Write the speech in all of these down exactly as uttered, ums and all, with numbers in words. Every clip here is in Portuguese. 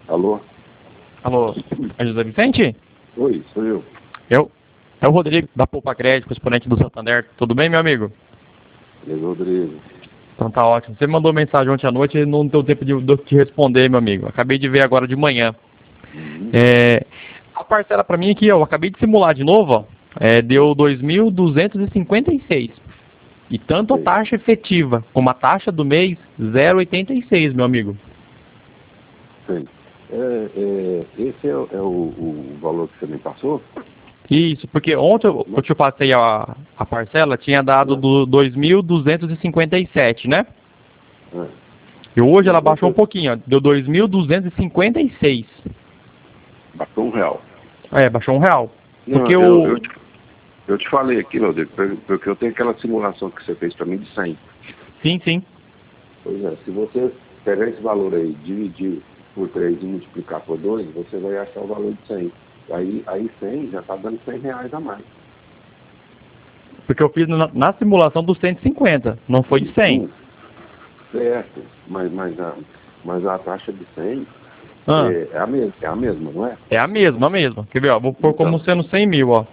Alô? Alô, é José Vicente? Oi, sou eu. Eu? É o Rodrigo, da Poupa Crédito, correspondente do Santander. Tudo bem, meu amigo? Beleza, Rodrigo. Então tá ótimo. Você mandou mensagem ontem à noite e não deu tempo de, de eu te responder, meu amigo. Acabei de ver agora de manhã. Uhum. É, a parcela pra mim aqui, ó, eu acabei de simular de novo, ó, é, deu dois mil duzentos e cinquenta e seis. E tanto a Sei. taxa efetiva como a taxa do mês, zero vírgula oitenta e seis, meu amigo. Sei. É, é, esse é, o- é o, o valor que você me passou? Isso, porque ontem eu, eu te passei a, a parcela, tinha dado do dois mil duzentos e cinquenta e sete, né? É. E hoje ela Mas baixou um você pouquinho, ó, deu dois mil duzentos e cinquenta e seis. baixou um real. É, baixou um real. Não, Porque eu, eu, o... te, eu te falei aqui, Rodrigo, por- porque eu tenho aquela simulação que você fez para mim de cem. Sim, sim. Pois é, se você pegar esse valor aí, dividir por três e multiplicar por dois, você vai achar o valor de cem. Aí, aí cem já está dando cem reais a mais. Porque eu fiz na, na simulação dos cento e cinquenta, não foi de cem. Hum, certo, mas, mas, a, mas a taxa de cem Ah, é, é, a mesma, é a mesma, não é? é a mesma, a mesma. Quer ver, ó, vou pôr como Então, sendo cem mil, ó.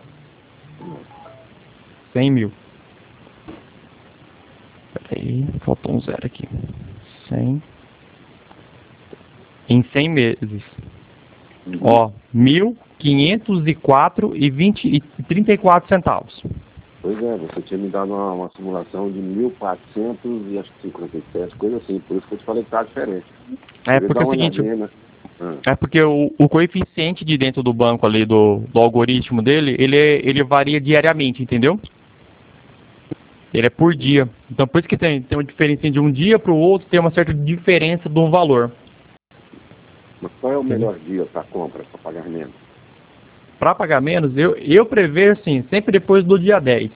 cem mil. Peraí, faltou um zero aqui. cem. Em cem meses. uhum. Ó, mil quinhentos e quatro e vinte e trinta e quatro centavos. Pois é, você tinha me dado uma, uma simulação de mil e quatrocentos e acho que cinquenta e sete, coisa assim, por isso que eu te falei que tá diferente. É Queria porque dar é o uma seguinte, olhadinha, né? Ah, é porque o, o coeficiente de dentro do banco ali, do, do algoritmo dele, ele, é- ele varia diariamente, entendeu? Ele é por dia. Então por isso que tem, tem uma diferença de um dia para o outro, tem uma certa diferença de um valor. mas qual é o Entendeu? melhor dia para compra, para pagar menos? Para pagar menos, eu, eu prevejo assim, sempre depois do dia dez.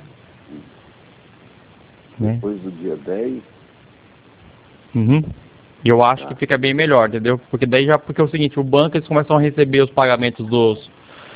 Né? Depois do dia dez, Uhum. Eu acho que tá? fica bem melhor, entendeu? Porque daí já, porque é o seguinte, o banco eles começam a receber os pagamentos dos,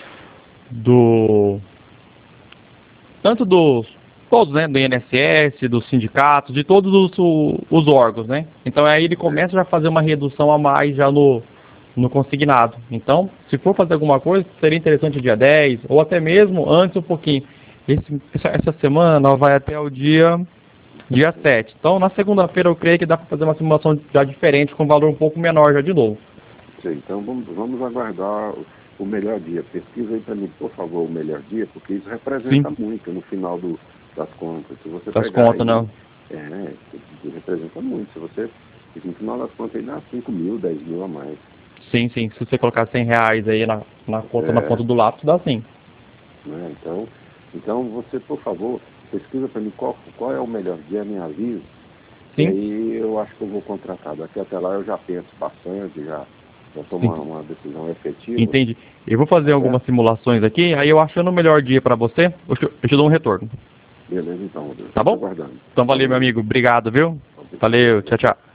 do, tanto dos, todos, né, do I N S S, dos sindicatos, de todos os, o- os órgãos, né? Então aí ele começa já a fazer uma redução a mais já no, no consignado. Então, se for fazer alguma coisa, seria interessante o dia dez, ou até mesmo antes um pouquinho. Esse, essa, essa semana vai até o dia, dia sete. Então, na segunda-feira eu creio que dá para fazer uma simulação já diferente, com valor um pouco menor já de novo. Sei, então vamos, vamos aguardar o, o melhor dia. Pesquisa aí para mim, por favor, o melhor dia, porque isso representa Sim. muito no final do, das contas. Se você Das pegar contas, aí, não. é, isso representa muito. Se você, no final das contas, aí dá cinco mil, dez mil a mais. Sim, sim. Se você colocar cem reais aí na, na conta, na É, ponta do lápis, dá sim. né? Então, então você, por favor, pesquisa para mim qual, qual é o melhor dia, me avisa. E Sim. aí eu acho que eu vou contratar. Daqui até lá eu já penso bastante, já, já tomo uma, uma decisão efetiva. Entendi. Eu vou fazer Tá algumas certo? simulações aqui, aí eu achando o melhor dia para você, eu te, eu te dou um retorno. Beleza, então, Rodrigo. Tá Fico bom? aguardando. Então valeu, meu Valeu. amigo. Obrigado, viu? Obrigado. Valeu. Tchau, tchau.